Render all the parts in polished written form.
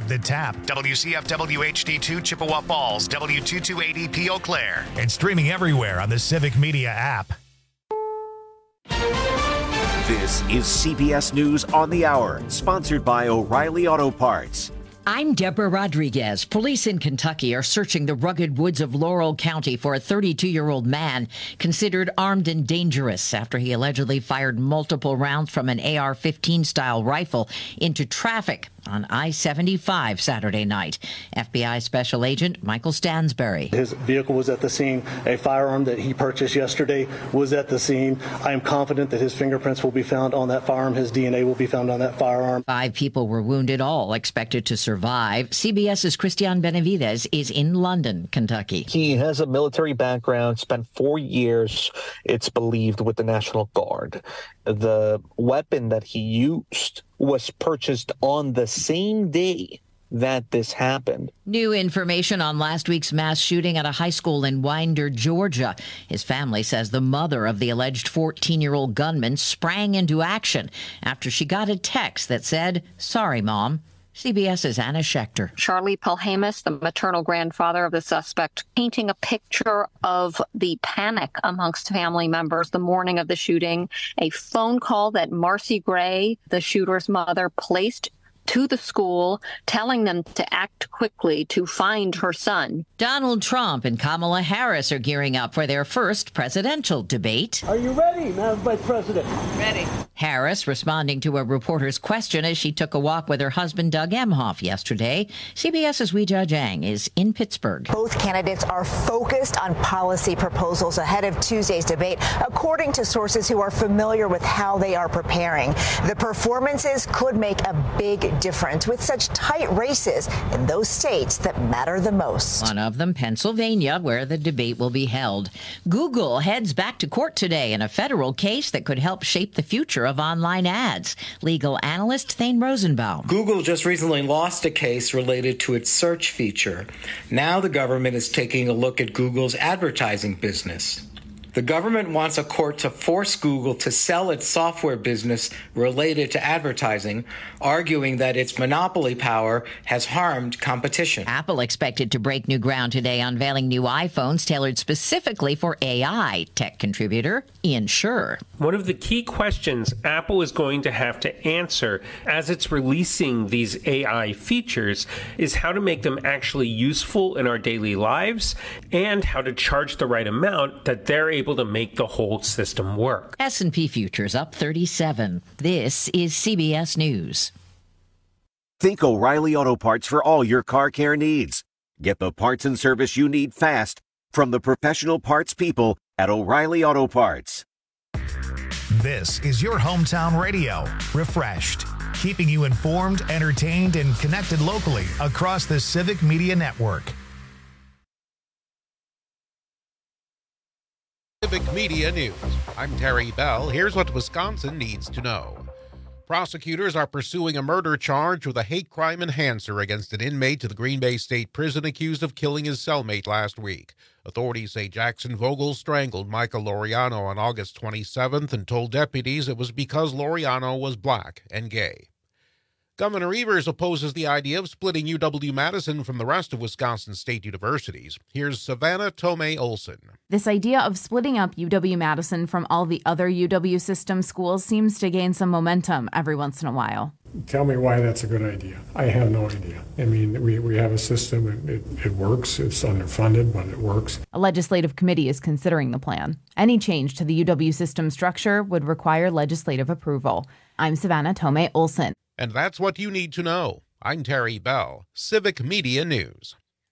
The Tap, WCFW HD2 Chippewa Falls, W228EP Eau Claire, and streaming everywhere on the Civic Media app. This is CBS News on the Hour, sponsored by O'Reilly Auto Parts. I'm Deborah Rodriguez. Police in Kentucky are searching the rugged woods of Laurel County for a 32-year-old man considered armed and dangerous after he allegedly fired multiple rounds from an AR-15 style rifle into traffic on I-75 Saturday night. FBI Special Agent Michael Stansberry. His vehicle was at the scene. A firearm that he purchased yesterday was at the scene. I am confident that his fingerprints will be found on that firearm. His DNA will be found on that firearm. 5 people were wounded, all expected to survive. CBS's Christian Benavides is in London, Kentucky. He has a military background, spent 4 years, it's believed, with the National Guard. The weapon that he used was purchased on the same day that this happened. New information on last week's mass shooting at a high school in Winder, Georgia. His family says the mother of the alleged 14-year-old gunman sprang into action after she got a text that said, "Sorry, Mom." CBS's Anna Schechter. Charlie Pelhamus, the maternal grandfather of the suspect, painting a picture of the panic amongst family members the morning of the shooting. A phone call that Marcy Gray, the shooter's mother, placed to the school, telling them to act quickly to find her son. Donald Trump and Kamala Harris are gearing up for their first presidential debate. Are you ready, Madam Vice President? Ready. Harris responding to a reporter's question as she took a walk with her husband, Doug Emhoff, yesterday. CBS's Weijia Jiang is in Pittsburgh. Both candidates are focused on policy proposals ahead of Tuesday's debate, according to sources who are familiar with how they are preparing. The performances could make a big difference with such tight races in those states that matter the most. One of them, Pennsylvania, where the debate will be held. Google heads back to court today in a federal case that could help shape the future of online ads. Legal analyst Thane Rosenbaum. Google just recently lost a case related to its search feature. Now the government is taking a look at Google's advertising business. The government wants a court to force Google to sell its software business related to advertising, arguing that its monopoly power has harmed competition. Apple expected to break new ground today, unveiling new iPhones tailored specifically for AI. Tech contributor Ian Scher. One of the key questions Apple is going to have to answer as it's releasing these AI features is how to make them actually useful in our daily lives and how to charge the right amount that they're able to make the whole system work. S&P futures up 37. This is CBS News. Think O'Reilly Auto Parts for all your car care needs. Get the parts and service you need fast from the professional parts people at O'Reilly Auto Parts. This is your hometown radio, refreshed, keeping you informed, entertained, and connected locally across the Civic Media Network. Civic Media News. I'm Terry Bell. Here's what Wisconsin needs to know. Prosecutors are pursuing a murder charge with a hate crime enhancer against an inmate to the Green Bay State Prison accused of killing his cellmate last week. Authorities say Jackson Vogel strangled Michael Laureano on August 27th and told deputies it was because Laureano was black and gay. Governor Evers opposes the idea of splitting UW-Madison from the rest of Wisconsin state universities. Here's Savannah Tomei-Olson. This idea of splitting up UW-Madison from all the other UW system schools seems to gain some momentum every once in a while. Tell me why that's a good idea. I have no idea. I mean, we have a system, and it works. It's underfunded, but it works. A legislative committee is considering the plan. Any change to the UW system structure would require legislative approval. I'm Savannah Tomei-Olson. And that's what you need to know. I'm Terry Bell, Civic Media News.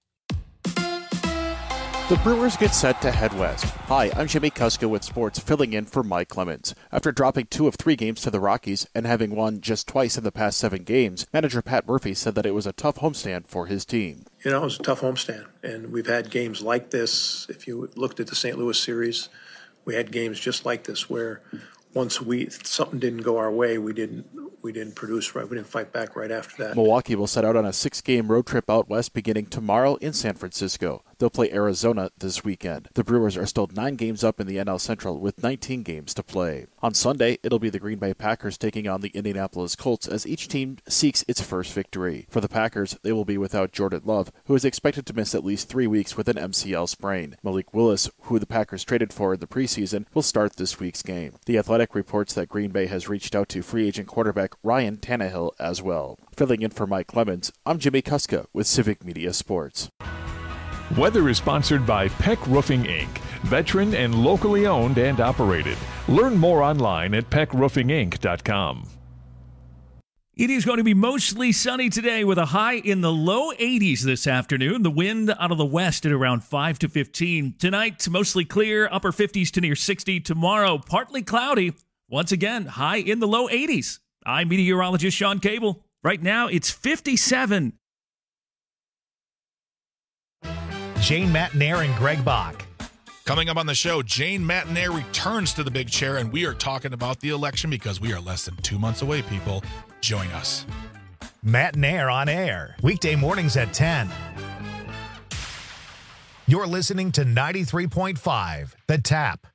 The Brewers get set to head west. Hi, I'm Jimmy Kuska with sports, filling in for Mike Clemens. After dropping 2 of 3 games to the Rockies and having won just twice in the past 7 games, manager Pat Murphy said that it was a tough homestand for his team. You know, it was a tough homestand, and we've had games like this. If you looked at the St. Louis series, we had games just like this where once something didn't go our way, we didn't produce right. We didn't fight back right after that. Milwaukee will set out on a 6-game road trip out west beginning tomorrow in San Francisco. They'll play Arizona this weekend. The Brewers are still 9 games up in the NL Central with 19 games to play. On Sunday, it'll be the Green Bay Packers taking on the Indianapolis Colts as each team seeks its first victory. For the Packers, they will be without Jordan Love, who is expected to miss at least 3 weeks with an MCL sprain. Malik Willis, who the Packers traded for in the preseason, will start this week's game. The Athletic reports that Green Bay has reached out to free agent quarterback Ryan Tannehill as well. Filling in for Mike Clemens, I'm Jimmy Kuska with Civic Media Sports. Weather is sponsored by Peck Roofing, Inc., veteran and locally owned and operated. Learn more online at peckroofinginc.com. It is going to be mostly sunny today with a high in the low 80s this afternoon. The wind out of the west at around 5 to 15. Tonight, mostly clear, upper 50s to near 60. Tomorrow, partly cloudy. Once again, high in the low 80s. I'm meteorologist Sean Cable. Right now, it's 57. Jane Matenaer and Greg Bach. Coming up on the show, Jane Matenaer returns to the big chair, and we are talking about the election because we are less than 2 months away, people. Join us. Matenaer on air, weekday mornings at 10. You're listening to 93.5, The Tap.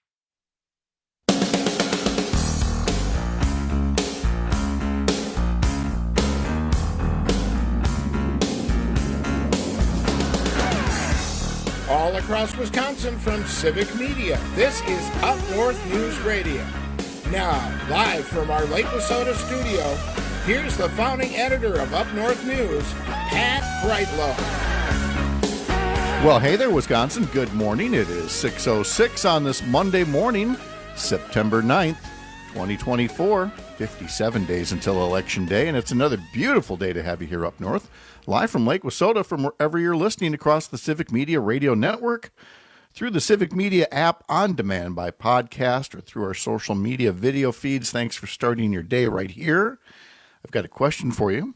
All across Wisconsin from Civic Media, this is Up North News Radio. Now, live from our Lake Wissota studio, here's the founding editor of Up North News, Pat Brightlow. Well, hey there, Wisconsin. Good morning. It is 6:06 on this Monday morning, September 9th, 2024. 57 days until Election Day, and it's another beautiful day to have you here up north. Live from Lake Wissota, from wherever you're listening across the Civic Media Radio Network, through the Civic Media app on demand by podcast, or through our social media video feeds. Thanks for starting your day right here. I've got a question for you.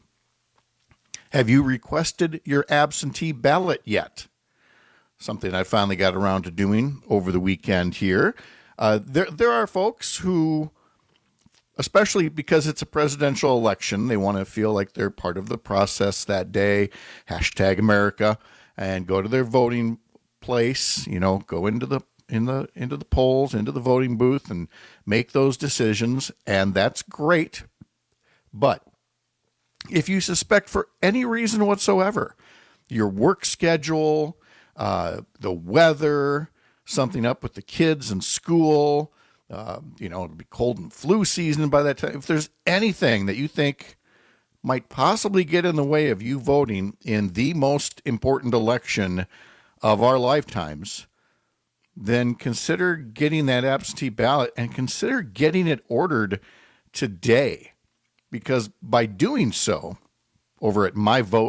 Have you requested your absentee ballot yet? Something I finally got around to doing over the weekend here. There are folks who, especially because it's a presidential election, they want to feel like they're part of the process that day. Hashtag America, and go to their voting place. You know, go into the polls, into the voting booth, and make those decisions. And that's great. But if you suspect for any reason whatsoever, your work schedule, the weather, something up with the kids in school, it'll be cold and flu season by that time. If there's anything that you think might possibly get in the way of you voting in the most important election of our lifetimes, then consider getting that absentee ballot and consider getting it ordered today. Because by doing so, over at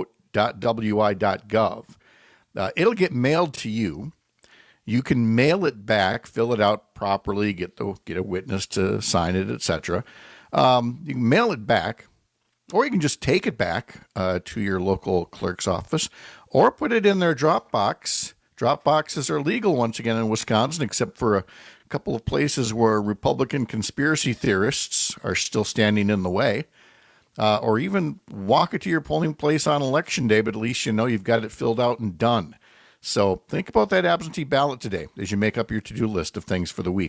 myvote.wi.gov, it'll get mailed to you. You can mail it back, fill it out properly, get a witness to sign it, etc. You can mail it back, or you can just take it back to your local clerk's office, or put it in their Dropbox. Dropboxes are legal once again in Wisconsin, except for a couple of places where Republican conspiracy theorists are still standing in the way. Or even walk it to your polling place on Election Day, but at least you know you've got it filled out and done. So think about that absentee ballot today as you make up your to-do list of things for the week.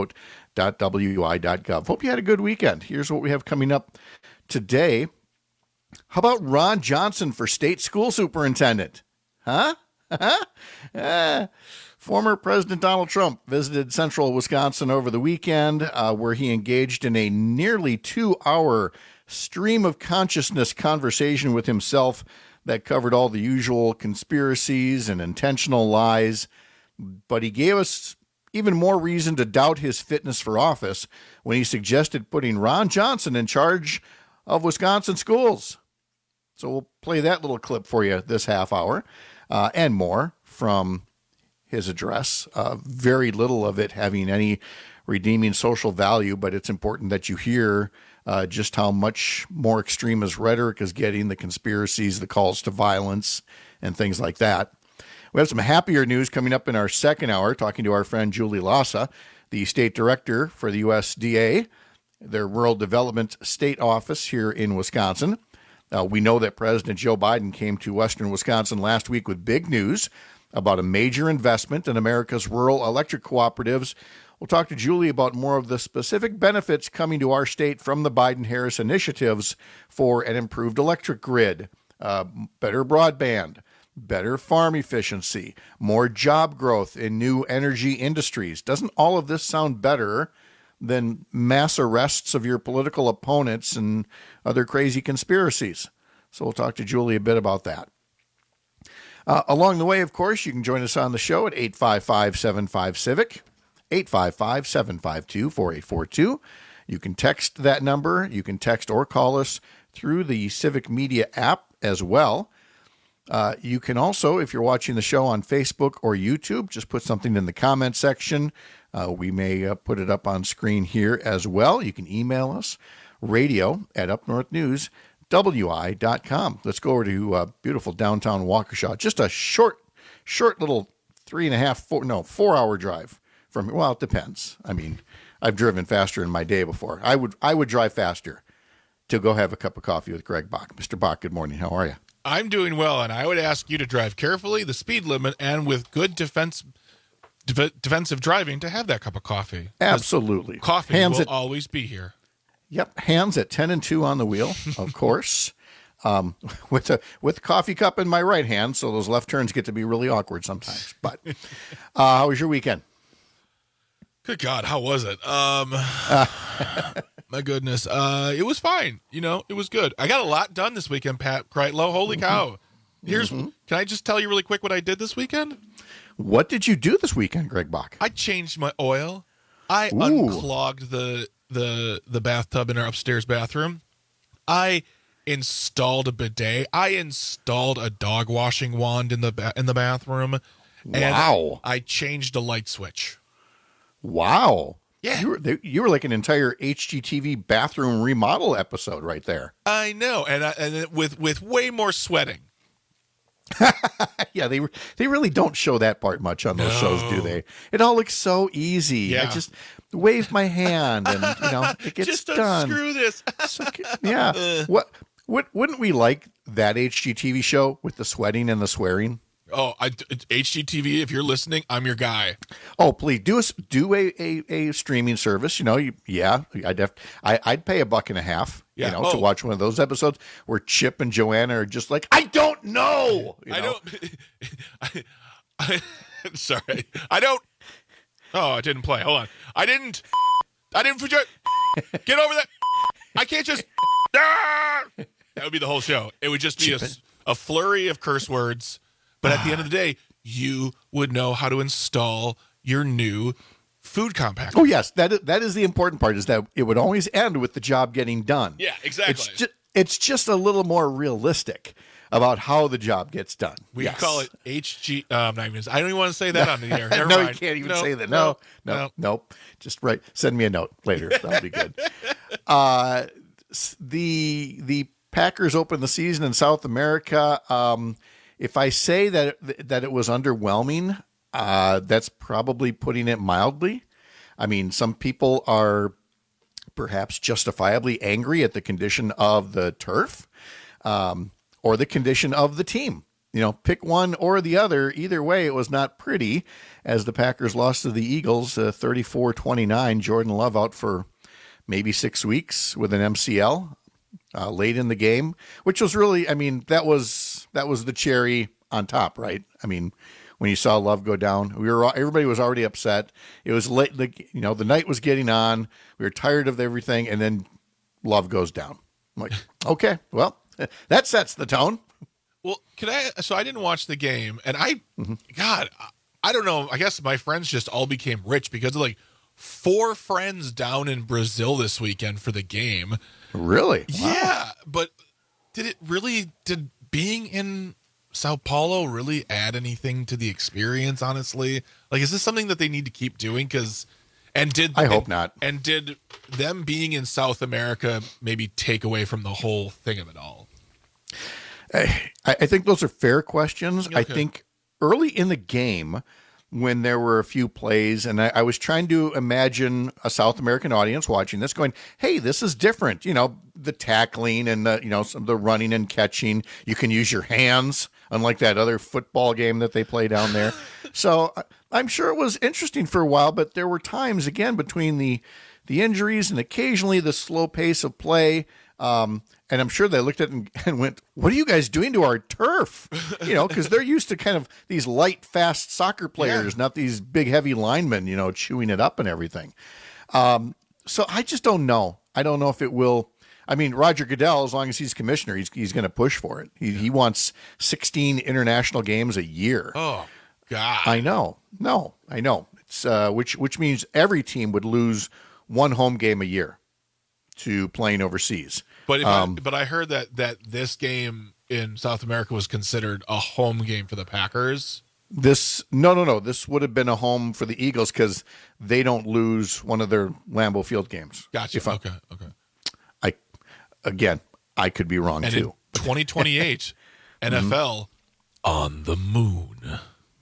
myvote.wi.gov. Hope you had a good weekend. Here's what we have coming up today. How about Ron Johnson for state school superintendent? Huh? Former President Donald Trump visited central Wisconsin over the weekend, where he engaged in a nearly 2-hour stream of consciousness conversation with himself that covered all the usual conspiracies and intentional lies. But he gave us even more reason to doubt his fitness for office when he suggested putting Ron Johnson in charge of Wisconsin schools. So we'll play that little clip for you this half hour and more from his address. Very little of it having any redeeming social value, but it's important that you hear just how much more extreme his rhetoric is getting, the conspiracies, the calls to violence, and things like that. We have some happier news coming up in our second hour, talking to our friend Julie Lassa, the state director for the USDA, their Rural Development State Office here in Wisconsin. We know that President Joe Biden came to western Wisconsin last week with big news about a major investment in America's rural electric cooperatives. We'll talk to Julie about more of the specific benefits coming to our state from the Biden-Harris initiatives for an improved electric grid, better broadband, better farm efficiency, more job growth in new energy industries. Doesn't all of this sound better than mass arrests of your political opponents and other crazy conspiracies? So we'll talk to Julie a bit about that. Along the way, of course, you can join us on the show at 855-75-CIVIC, 855-752-4842. You can text that number. You can text or call us through the Civic Media app as well. You can also, if you're watching the show on Facebook or YouTube, just put something in the comment section. We may put it up on screen here as well. You can email us, radio@upnorthnews.wi.com. Let's go over to beautiful downtown Waukesha. Just a short little 4-hour drive from, well, it depends. I mean, I've driven faster in my day before. I would drive faster to go have a cup of coffee with Greg Bach. Mr. Bach, good morning. How are you? I'm doing well, and I would ask you to drive carefully, the speed limit, and with good defensive driving to have that cup of coffee. Absolutely. Coffee will always be here. Yep, hands at 10 and 2 on the wheel, of course, with a coffee cup in my right hand, so those left turns get to be really awkward sometimes. But how was your weekend? Good God, how was it? My goodness, it was fine. It was good. I got a lot done this weekend, Pat Kreitlow. Holy cow! Can I just tell you really quick what I did this weekend? What did you do this weekend, Greg Bach? I changed my oil. I unclogged the bathtub in our upstairs bathroom. I installed a bidet. I installed a dog washing wand in the bathroom. Wow! And I changed a light switch. Wow! Yeah, you were like an entire HGTV bathroom remodel episode right there. I know, and with way more sweating. Yeah, they really don't show that part much on those shows, do they? It all looks so easy. Yeah. I just wave my hand and it gets just done. Unscrew this. Yeah. What wouldn't we like that HGTV show with the sweating and the swearing? Oh, HGTV, if you're listening, I'm your guy. Oh, please do a streaming service. I'd pay $1.50. To watch one of those episodes where Chip and Joanna are just like, I don't know. Sorry, I don't. Oh, it didn't play. Hold on, I didn't. Get over that. I can't just. That would be the whole show. It would just be a flurry of curse words. But at the end of the day, you would know how to install your new food compactor. Oh, yes. That is the important part, is that it would always end with the job getting done. Yeah, exactly. It's just a little more realistic about how the job gets done. We call it HG. I don't even want to say that on the air. Never No, mind. you can't even say that. No. Just send me a note later. That'll be good. The Packers opened the season in South America. If I say that it was underwhelming, that's probably putting it mildly. I mean, some people are perhaps justifiably angry at the condition of the turf, or the condition of the team. Pick one or the other. Either way, it was not pretty, as the Packers lost to the Eagles 34-29. Jordan Love out for maybe 6 weeks with an MCL. Late in the game, which was really, that was the cherry on top, right? When you saw Love go down, everybody was already upset. It was late, the night was getting on. We were tired of everything, and then Love goes down. I'm like, okay, well, that sets the tone. Well, so I didn't watch the game, and God, I don't know. I guess my friends just all became rich because of 4 friends down in Brazil this weekend for the game. Really? Yeah, but did being in Sao Paulo really add anything to the experience, honestly? Is this something that they need to keep doing? I hope not. And did them being in South America maybe take away from the whole thing of it all? I think those are fair questions. Okay. I think early in the game, when there were a few plays, and I was trying to imagine a South American audience watching this going, hey, this is different. You know, the tackling and some of the running and catching. You can use your hands, unlike that other football game that they play down there. So I'm sure it was interesting for a while, but there were times, again, between the injuries and occasionally the slow pace of play. And I'm sure they looked at it and went, what are you guys doing to our turf? You know, because they're used to kind of these light, fast soccer players, not these big, heavy linemen, chewing it up and everything. So I just don't know. I don't know if it will. I mean, Roger Goodell, as long as he's commissioner, he's going to push for it. He wants 16 international games a year. Oh, God. I know. No, I know. It's which means every team would lose one home game a year to playing overseas. But but I heard that this game in South America was considered a home game for the Packers. No. This would have been a home for the Eagles because they don't lose one of their Lambeau Field games. Gotcha. Okay. I could be wrong too. In 2028, NFL on the moon.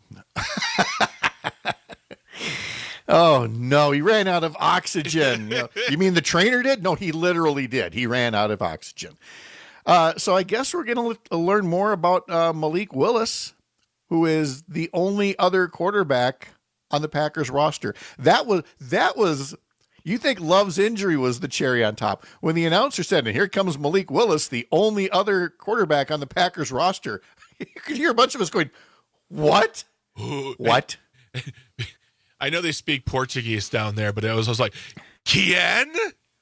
Oh, no, he ran out of oxygen. You mean the trainer did? No, he literally did. He ran out of oxygen. So I guess we're going to learn more about Malik Willis, who is the only other quarterback on the Packers roster. That was you think Love's injury was the cherry on top. When the announcer said, and here comes Malik Willis, the only other quarterback on the Packers roster, you could hear a bunch of us going, what? What? I know they speak Portuguese down there, but I was like, Kien?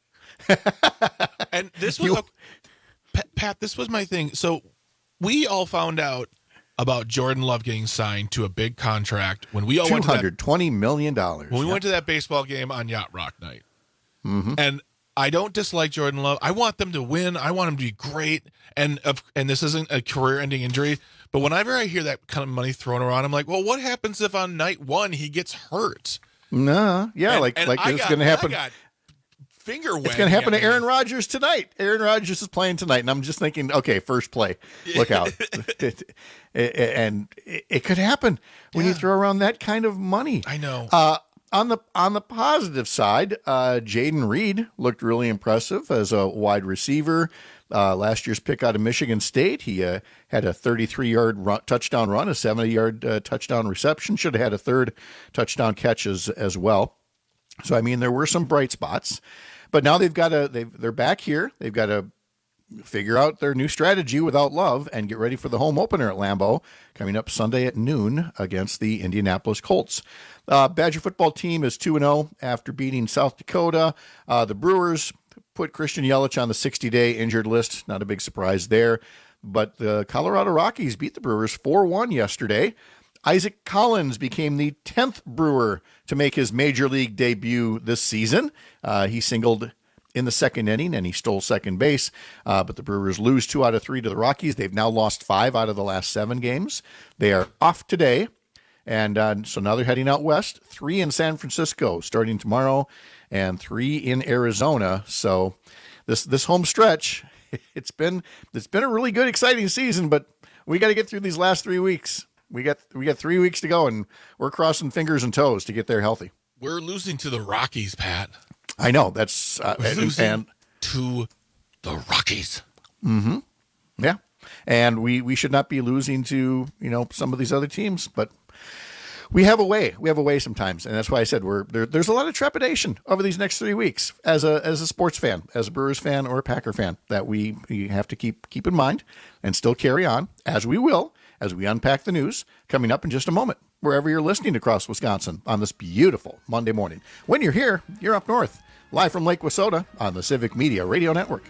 And this was, Pat, this was my thing. So we all found out about Jordan Love getting signed to a big contract when we all went to $220 million. When we went to that baseball game on Yacht Rock night. Mm-hmm. And I don't dislike Jordan Love. I want them to win. I want them to be great. And this isn't a career-ending injury. But whenever I hear that kind of money thrown around, I'm like, well, what happens if on night one he gets hurt? No, yeah, like it's going to happen. Finger wagging. It's going to happen to Aaron Rodgers tonight. Aaron Rodgers is playing tonight, and I'm just thinking, okay, first play, look out. And it could happen when you throw around that kind of money. I know. On the positive side, Jaden Reed looked really impressive as a wide receiver. Last year's pick out of Michigan State, he had a 33-yard touchdown run, a 70-yard touchdown reception. Should have had a third touchdown catch as well. So I mean, there were some bright spots, but now they're back here. They've got to figure out their new strategy without Love and get ready for the home opener at Lambeau coming up Sunday at noon against the Indianapolis Colts. Badger football team is 2-0 after beating South Dakota. The Brewers put Christian Yelich on the 60-day injured list. Not a big surprise there. But the Colorado Rockies beat the Brewers 4-1 yesterday. Isaac Collins became the 10th Brewer to make his major league debut this season. He singled in the second inning, and he stole second base. But the Brewers lose 2 out of 3 to the Rockies. They've now lost 5 out of the last 7 games. They are off today. And so now they're heading out west. 3 in San Francisco starting tomorrow, and 3 in Arizona. So this home stretch, it's been a really good, exciting season. But we got to get through these last 3 weeks. We got 3 weeks to go, and we're crossing fingers and toes to get there healthy. We're losing to the Rockies, Pat. I know that's losing to the Rockies. Mm-hmm. Yeah, and we should not be losing to some of these other teams, but. We have a way. We have a way sometimes, and that's why I said there's a lot of trepidation over these next 3 weeks as a sports fan, as a Brewers fan or a Packer fan, that we have to keep in mind and still carry on, as we will, as we unpack the news coming up in just a moment, wherever you're listening across Wisconsin on this beautiful Monday morning. When you're here, you're up north, live from Lake Wissota on the Civic Media Radio Network.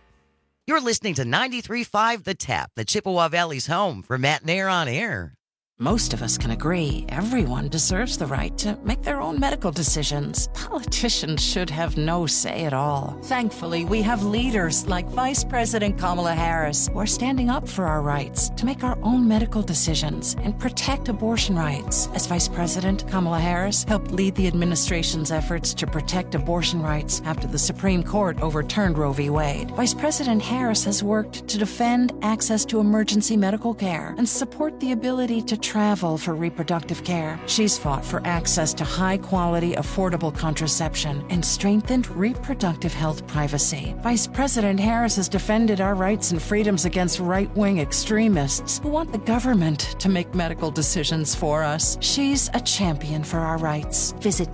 You're listening to 93.5 The Tap, the Chippewa Valley's home for Matt Nair on air. Most of us can agree everyone deserves the right to make their own medical decisions. Politicians should have no say at all. Thankfully, we have leaders like Vice President Kamala Harris who are standing up for our rights to make our own medical decisions and protect abortion rights. As Vice President, Kamala Harris helped lead the administration's efforts to protect abortion rights after the Supreme Court overturned Roe v. Wade. Vice President Harris has worked to defend access to emergency medical care and support the ability to travel for reproductive care. She's fought for access to high-quality, affordable contraception and strengthened reproductive health privacy. Vice President Harris has defended our rights and freedoms against right-wing extremists who want the government to make medical decisions for us. She's a champion for our rights. Visit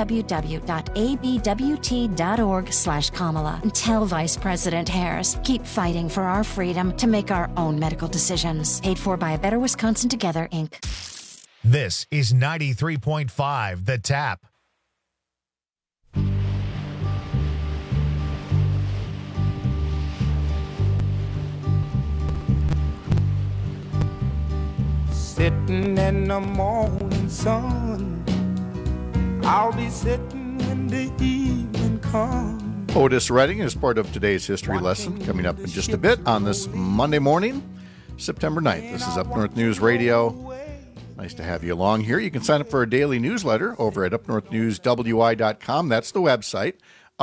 www.abwt.org/Kamala and tell Vice President Harris, keep fighting for our freedom to make our own medical decisions. Paid for by A Better Wisconsin Together, Inc. This is 93.5 The Tap. Sitting in the morning sun, I'll be sitting when the evening comes. Otis Redding is part of today's history lesson coming up in just a bit on this Monday morning, September 9th. This is Up North News Radio. Nice to have you along here. You can sign up for a daily newsletter over at upnorthnewswi.com. That's the website,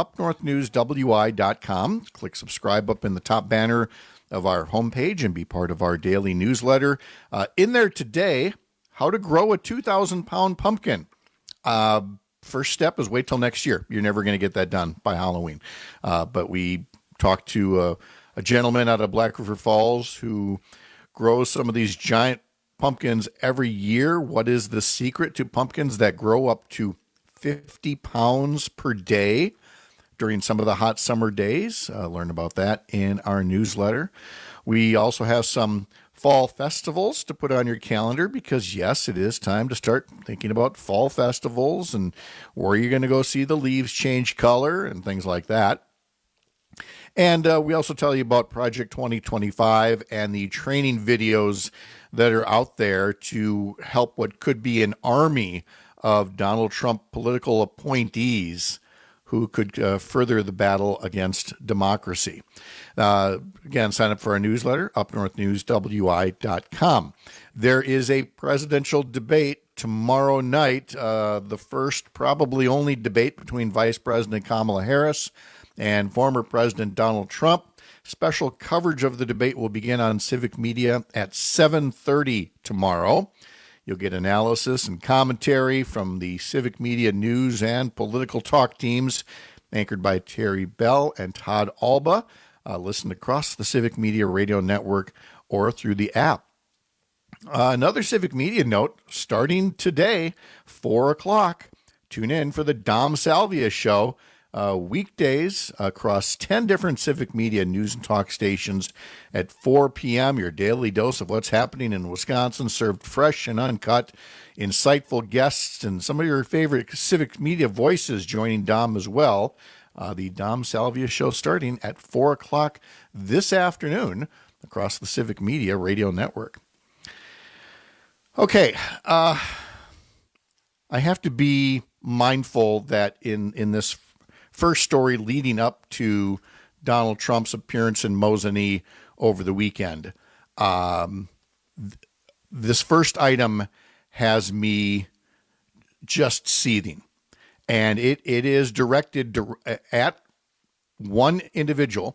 upnorthnewswi.com. Click subscribe up in the top banner of our homepage and be part of our daily newsletter. In there today, how to grow a 2,000-pound pumpkin. First step is wait till next year. You're never going to get that done by Halloween. But we talked to a gentleman out of Black River Falls who grows some of these giant pumpkins every year. What is the secret to pumpkins that grow up to 50 pounds per day during some of the hot summer days? Learn about that in our newsletter. We also have some fall festivals to put on your calendar because, yes, it is time to start thinking about fall festivals and where you're going to go see the leaves change color and things like that. And we also tell you about Project 2025 and the training videos that are out there to help what could be an army of Donald Trump political appointees who could further the battle against democracy. Again, sign up for our newsletter, upnorthnewswi.com. There is a presidential debate tomorrow night, the first, probably only debate between Vice President Kamala Harris and former President Donald Trump. Special coverage of the debate will begin on Civic Media at 7:30 tomorrow. You'll get analysis and commentary from the Civic Media news and political talk teams, anchored by Terry Bell and Todd Alba. Listen across the Civic Media radio network or through the app. Another Civic Media note, starting today, 4 o'clock, tune in for the Dom Salvia Show. Weekdays across 10 different Civic Media news and talk stations at 4 p.m. Your daily dose of what's happening in Wisconsin, served fresh and uncut. Insightful guests and some of your favorite Civic Media voices joining Dom as well. The Dom Salvia Show starting at 4 o'clock this afternoon across the Civic Media radio network. Okay, I have to be mindful that in this first story leading up to Donald Trump's appearance in Mosinee over the weekend, this first item has me just seething. And it is directed at one individual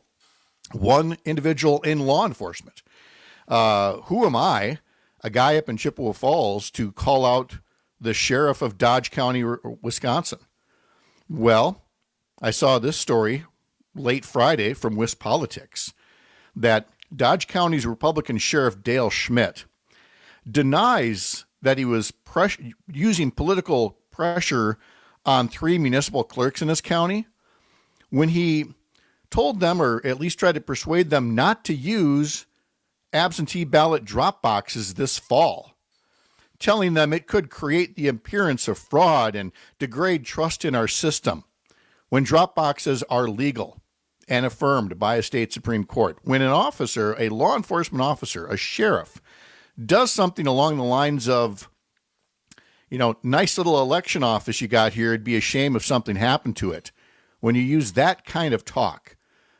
in law enforcement. Who am I, a guy up in Chippewa Falls, to call out the sheriff of Dodge County, Wisconsin? Well, I saw this story late Friday from WisPolitics that Dodge County's Republican Sheriff Dale Schmidt denies that he was using political pressure on 3 municipal clerks in his county when he told them, or at least tried to persuade them, not to use absentee ballot drop boxes this fall, telling them it could create the appearance of fraud and degrade trust in our system when drop boxes are legal and affirmed by a state Supreme Court. When an officer, a law enforcement officer, a sheriff, does something along the lines of, nice little election office you got here. It'd be a shame if something happened to it. When you use that kind of talk,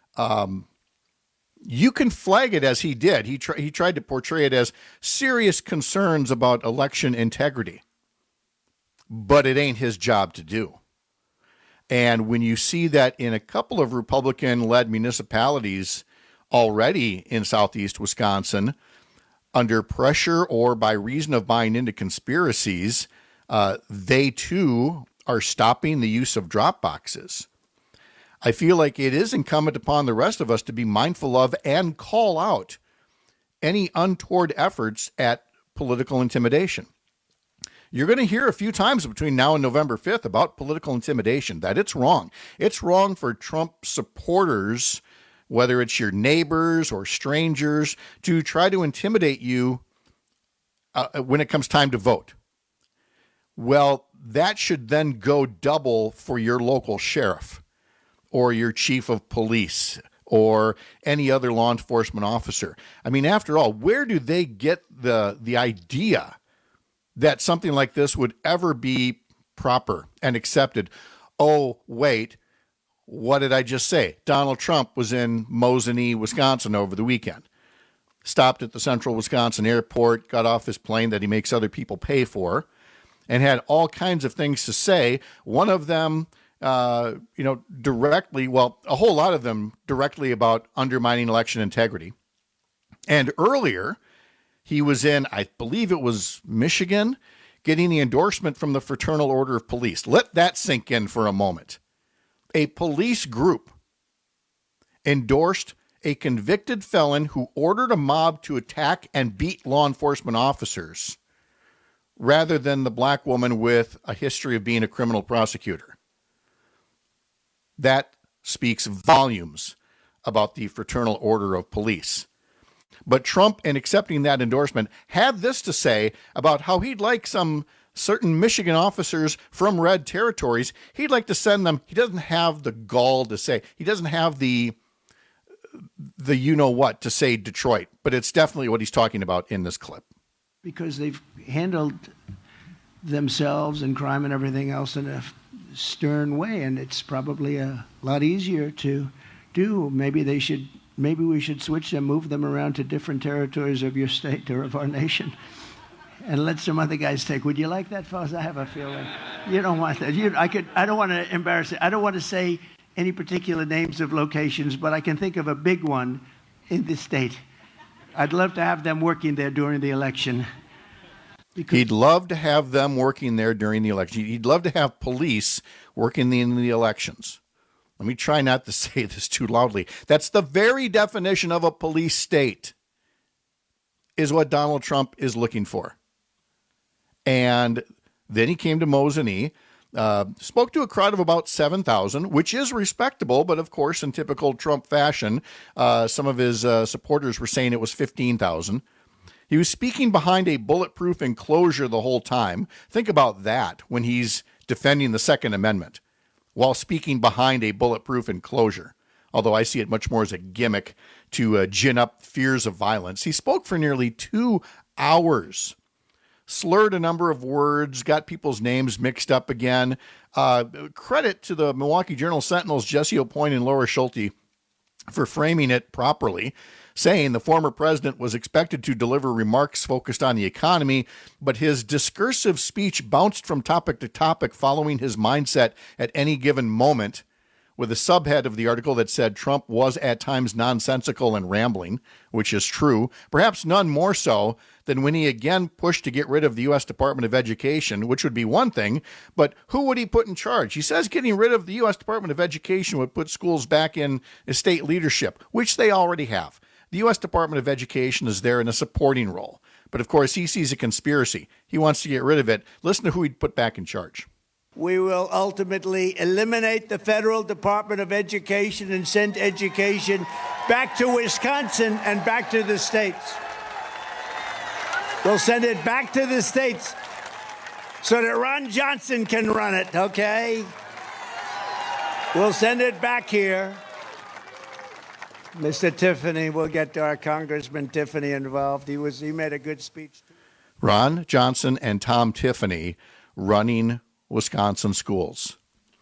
you can flag it as he did. He tried to portray it as serious concerns about election integrity, but it ain't his job to do. And when you see that in a couple of Republican-led municipalities already in southeast Wisconsin, under pressure or by reason of buying into conspiracies, they too are stopping the use of drop boxes. I feel like it is incumbent upon the rest of us to be mindful of and call out any untoward efforts at political intimidation. You're going to hear a few times between now and November 5th about political intimidation, that it's wrong. It's wrong for Trump supporters, whether it's your neighbors or strangers, to try to intimidate you when it comes time to vote. Well, that should then go double for your local sheriff or your chief of police or any other law enforcement officer. I mean, after all, where do they get the idea that something like this would ever be proper and accepted? Oh, wait, what did I just say? Donald Trump was in Mosinee, Wisconsin over the weekend. Stopped at the Central Wisconsin Airport, got off his plane that he makes other people pay for, and had all kinds of things to say. One of them, directly, well, a whole lot of them directly about undermining election integrity. And earlier, he was in, I believe it was Michigan, getting the endorsement from the Fraternal Order of Police. Let that sink in for a moment. A police group endorsed a convicted felon who ordered a mob to attack and beat law enforcement officers rather than the black woman with a history of being a criminal prosecutor. That speaks volumes about the Fraternal Order of Police. But Trump, in accepting that endorsement, had this to say about how he'd like some certain Michigan officers from red territories, he'd like to send them. He doesn't have the gall to say, he doesn't have the you-know-what to say Detroit, but it's definitely what he's talking about in this clip. Because they've handled themselves and crime and everything else in a stern way, and it's probably a lot easier to do. Maybe we should switch them, move them around to different territories of your state or of our nation, and let some other guys take. Would you like that, fellas? I have a feeling you don't want that. I don't want to embarrass it. I don't want to say any particular names of locations, but I can think of a big one in this state. I'd love to have them working there during the election. He'd love to have them working there during the election. He'd love to have police working in the elections. Let me try not to say this too loudly. That's the very definition of a police state, is what Donald Trump is looking for. And then he came to Mosinee, spoke to a crowd of about 7,000, which is respectable, but of course, in typical Trump fashion, some of his supporters were saying it was 15,000. He was speaking behind a bulletproof enclosure the whole time. Think about that when he's defending the Second Amendment while speaking behind a bulletproof enclosure, although I see it much more as a gimmick to gin up fears of violence. He spoke for nearly 2 hours, slurred a number of words, got people's names mixed up again. Credit to the Milwaukee Journal-Sentinel's Jesse Aupoint and Laura Schulte for framing it properly, saying the former president was expected to deliver remarks focused on the economy, but his discursive speech bounced from topic to topic following his mindset at any given moment, with a subhead of the article that said Trump was at times nonsensical and rambling, which is true, perhaps none more so than when he again pushed to get rid of the U.S. Department of Education, which would be one thing, but who would he put in charge? He says getting rid of the U.S. Department of Education would put schools back in state leadership, which they already have. The U.S. Department of Education is there in a supporting role. But of course, he sees a conspiracy. He wants to get rid of it. Listen to who he'd put back in charge. We will ultimately eliminate the federal Department of Education and send education back to Wisconsin and back to the states. We'll send it back to the states so that Ron Johnson can run it, okay? We'll send it back here. Mr. Tiffany, we'll get our Congressman Tiffany involved. He made a good speech. Ron Johnson and Tom Tiffany running Wisconsin schools.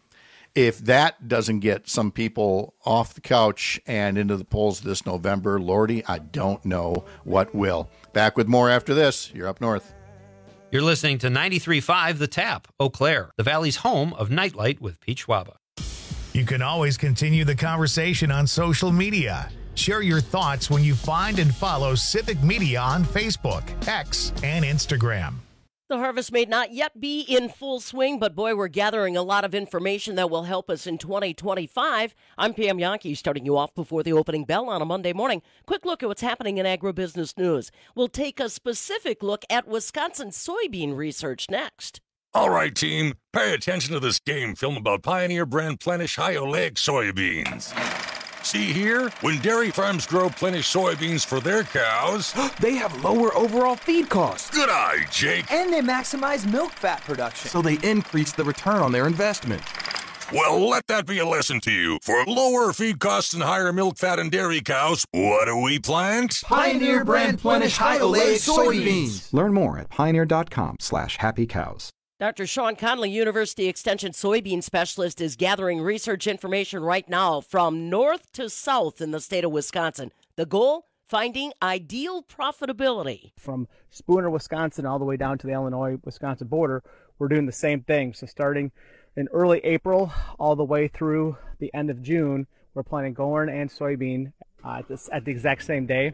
If that doesn't get some people off the couch and into the polls this November, Lordy, I don't know what will. Back with more after this. You're Up North. You're listening to 93.5 The Tap, Eau Claire, the Valley's home of Nightlight with Pete Schwaba. You can always continue the conversation on social media. Share your thoughts when you find and follow Civic Media on Facebook, X, and Instagram. The harvest may not yet be in full swing, but boy, we're gathering a lot of information that will help us in 2025. I'm Pam Yankee, starting you off before the opening bell on a Monday morning. Quick look at what's happening in agribusiness news. We'll take a specific look at Wisconsin soybean research next. All right, team, pay attention to this game film about Pioneer brand Plenish high oleic soybeans. See here? When dairy farms grow Plenish soybeans for their cows, they have lower overall feed costs. Good eye, Jake. And they maximize milk fat production. So they increase the return on their investment. Well, let that be a lesson to you. For lower feed costs and higher milk fat in dairy cows, what do we plant? Pioneer brand Plenish high oleic soybeans. Learn more at pioneer.com/happycows. Dr. Sean Conley, University Extension soybean specialist, is gathering research information right now from north to south in the state of Wisconsin. The goal? Finding ideal profitability. From Spooner, Wisconsin, all the way down to the Illinois-Wisconsin border, we're doing the same thing. So starting in early April all the way through the end of June, we're planting corn and soybean at the exact same day.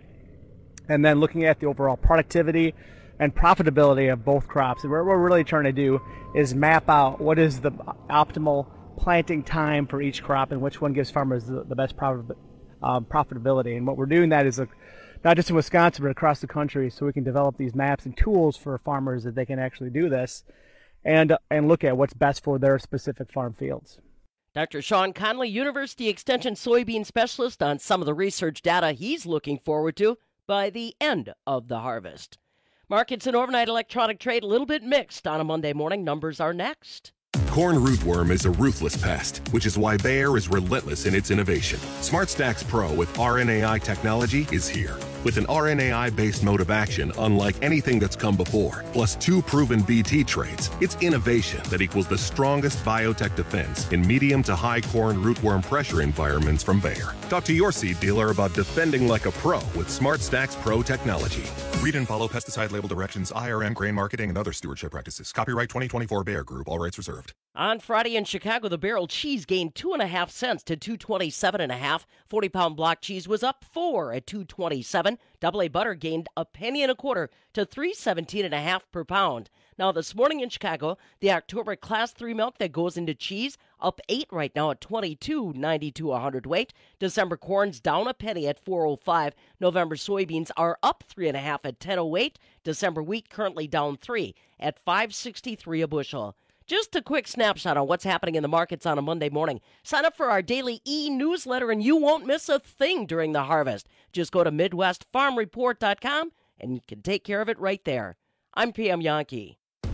And then looking at the overall productivity and profitability of both crops. And what we're really trying to do is map out what is the optimal planting time for each crop and which one gives farmers the best profitability. And what we're doing that is not just in Wisconsin, but across the country, so we can develop these maps and tools for farmers that they can actually do this and look at what's best for their specific farm fields. Dr. Sean Conley, University Extension soybean specialist, on some of the research data he's looking forward to by the end of the harvest. Markets and overnight electronic trade a little bit mixed on a Monday morning. Numbers are next. Corn rootworm is a ruthless pest, which is why Bayer is relentless in its innovation. SmartStax Pro with RNAi technology is here. With an RNAi-based mode of action unlike anything that's come before, plus 2 proven BT traits, it's innovation that equals the strongest biotech defense in medium to high corn rootworm pressure environments from Bayer. Talk to your seed dealer about defending like a pro with SmartStax Pro technology. Read and follow pesticide label directions, IRM, grain marketing, and other stewardship practices. Copyright 2024 Bayer Group. All rights reserved. On Friday in Chicago, the barrel cheese gained 2.5 cents to $2.27.5. 40-pound block cheese was up 4 at $2.27. Double A butter gained a penny and a quarter to $3.17.5 per pound. Now this morning in Chicago, the October Class 3 milk that goes into cheese up 8 right now at $22.92 a hundredweight. December corn's down a penny at $4.05. November soybeans are up 3.5 at $10.08. December wheat currently down 3 at $5.63 a bushel. Just a quick snapshot on what's happening in the markets on a Monday morning. Sign up for our daily e-newsletter and you won't miss a thing during the harvest. Just go to MidwestFarmReport.com and you can take care of it right there. I'm Pam Yankee.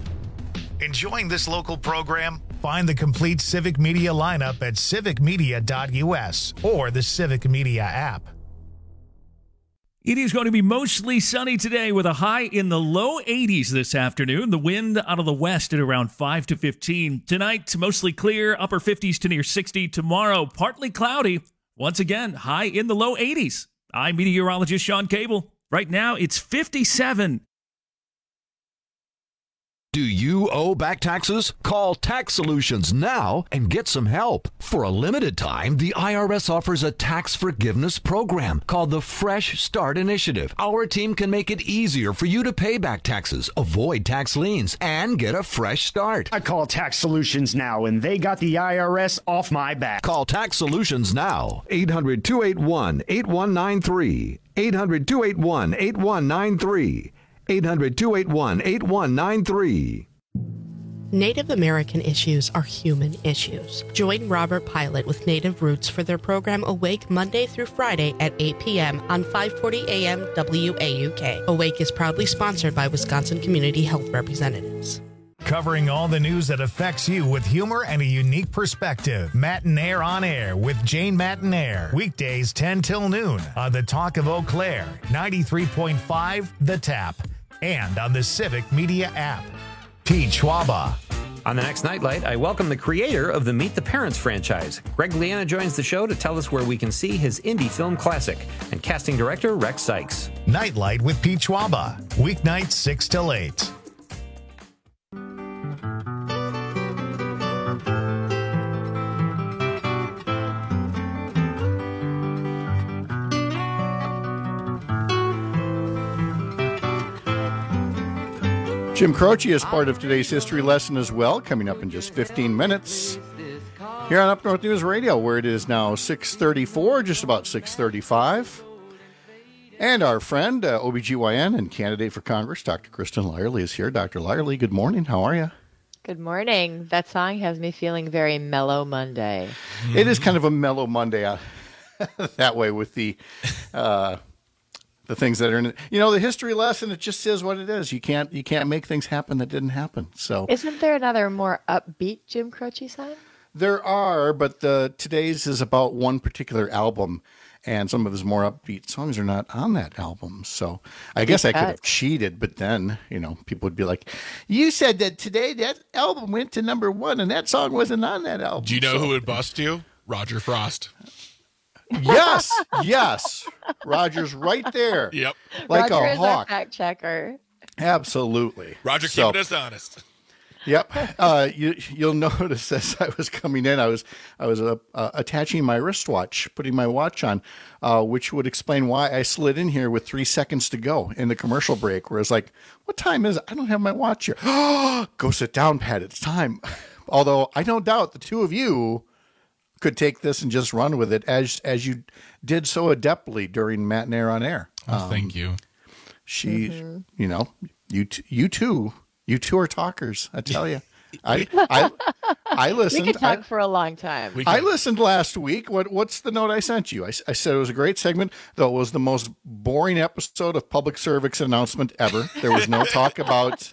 Enjoying this local program? Find the complete Civic Media lineup at civicmedia.us or the Civic Media app. It is going to be mostly sunny today with a high in the low 80s this afternoon. The wind out of the west at around 5 to 15. Tonight, mostly clear, upper 50s to near 60. Tomorrow, partly cloudy. Once again, high in the low 80s. I'm meteorologist Sean Cable. Right now, it's 57. Do you owe back taxes? Call Tax Solutions now and get some help. For a limited time, the IRS offers a tax forgiveness program called the Fresh Start Initiative. Our team can make it easier for you to pay back taxes, avoid tax liens, and get a fresh start. I call Tax Solutions now, and they got the IRS off my back. Call Tax Solutions now. 800-281-8193. 800-281-8193. 800-281-8193. Native American issues are human issues. Join Robert Pilot with Native Roots for their program Awake Monday through Friday at 8 p.m. on 540 AM WAUK. Awake is proudly sponsored by Wisconsin Community Health Representatives. covering all the news that affects you with humor and a unique perspective. Matinaire on Air with Jane Matinaire. Weekdays 10 till noon on the Talk of Eau Claire, 93.5 The Tap, and on the Civic Media app. Pete Schwaba. On the next Nightlight, I welcome the creator of the Meet the Parents franchise. Greg Liana joins the show to tell us where we can see his indie film classic, and casting director Rex Sykes. Nightlight with Pete Schwaba. Weeknights 6 till 8. Jim Croce is part of today's history lesson as well, coming up in just 15 minutes here on Up North News Radio, where it is now 6:34, just about 6:35. And our friend, OBGYN and candidate for Congress, Dr. Kristen Lyerly, is here. Dr. Lyerly, good morning. How are you? Good morning. That song has me feeling very mellow Monday. It is kind of a mellow Monday that way with the things that are in it. You know, the history lesson, it just is what it is. You can't make things happen that didn't happen. So isn't there another more upbeat Jim Croce song? There are, but today's is about one particular album, and some of his more upbeat songs are not on that album. So I guess I could have cheated, but then, people would be like, you said that today that album went to number 1 and that song wasn't on that album. Do you know who would bust you? Roger Frost. Yes. Roger's right there. Yep. Like Roger a hawk. Is our fact checker. Absolutely. Roger keeping us honest. Yep. You'll notice as I was coming in, I was attaching my wristwatch, putting my watch on, which would explain why I slid in here with 3 seconds to go in the commercial break, where it's like, what time is it? I don't have my watch here. Go sit down, Pat. It's time. Although I don't doubt the two of you could take this and just run with it as you did so adeptly during Matinaire on Air. Thank you. You two are talkers. I tell you, I listened. We could talk for a long time. I listened last week. What's the note I sent you? I said it was a great segment, though it was the most boring episode of public service announcement ever. There was no talk about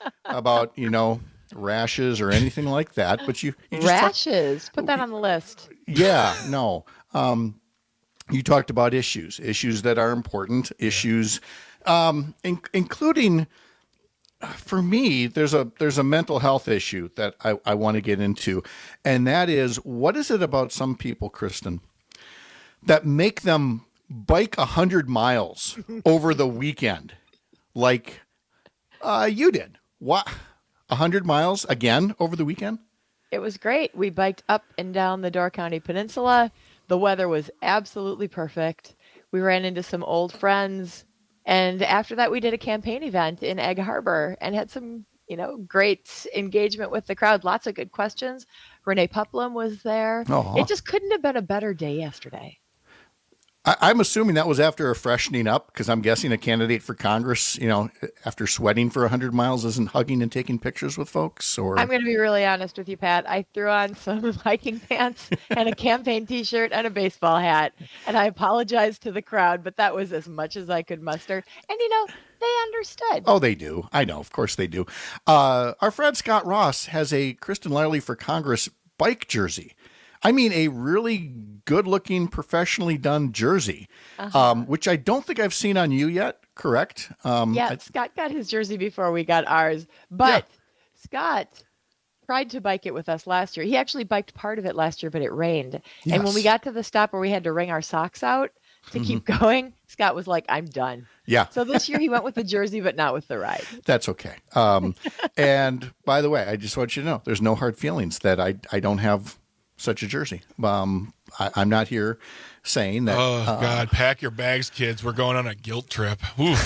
rashes or anything like that. But you just rashes. Put that on the list. Yeah, no. You talked about issues that are important, issues, including. For me, there's a mental health issue that I want to get into, and that is, what is it about some people, Kristen, that make them bike 100 miles over the weekend, like you did? What, 100 miles again over the weekend? It was great. We biked up and down the Door County Peninsula. The weather was absolutely perfect. We ran into some old friends. And after that, we did a campaign event in Egg Harbor and had some, great engagement with the crowd. Lots of good questions. Renee Puplum was there. Aww. It just couldn't have been a better day yesterday. I'm assuming that was after a freshening up, because I'm guessing a candidate for Congress, after sweating for 100 miles, isn't hugging and taking pictures with folks. Or I'm going to be really honest with you, Pat. I threw on some hiking pants and a campaign T-shirt and a baseball hat, and I apologized to the crowd, but that was as much as I could muster. And they understood. Oh, they do. I know. Of course they do. Our friend Scott Ross has a Kristen Lyerly for Congress bike jersey. I mean, a really good-looking, professionally done jersey, which I don't think I've seen on you yet, correct? Scott got his jersey before we got ours, but Scott tried to bike it with us last year. He actually biked part of it last year, but it rained. Yes. And when we got to the stop where we had to wring our socks out to keep going, Scott was like, I'm done. Yeah. So this year he went with the jersey, but not with the ride. That's okay. And by the way, I just want you to know, there's no hard feelings that I don't have such a jersey. I'm not here saying that. Oh, God. Pack your bags, kids. We're going on a guilt trip.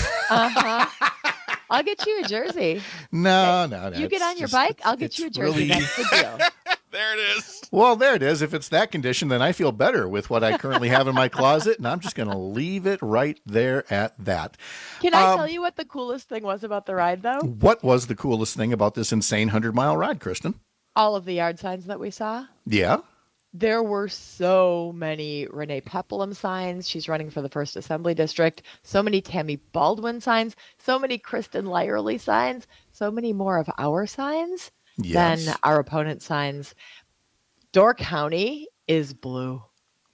I'll get you a jersey. No. You get on your bike, I'll get you a jersey. Really... That's the deal. There it is. Well, there it is. If it's that condition, then I feel better with what I currently have in my closet, and I'm just going to leave it right there at that. Can I tell you what the coolest thing was about the ride, though? What was the coolest thing about this insane 100-mile ride, Kristen? All of the yard signs that we saw. Yeah. There were so many Renee Peplum signs. She's running for the 1st Assembly District. So many Tammy Baldwin signs. So many Kristen Lyerly signs. So many more of our signs than our opponent's signs. Door County is blue.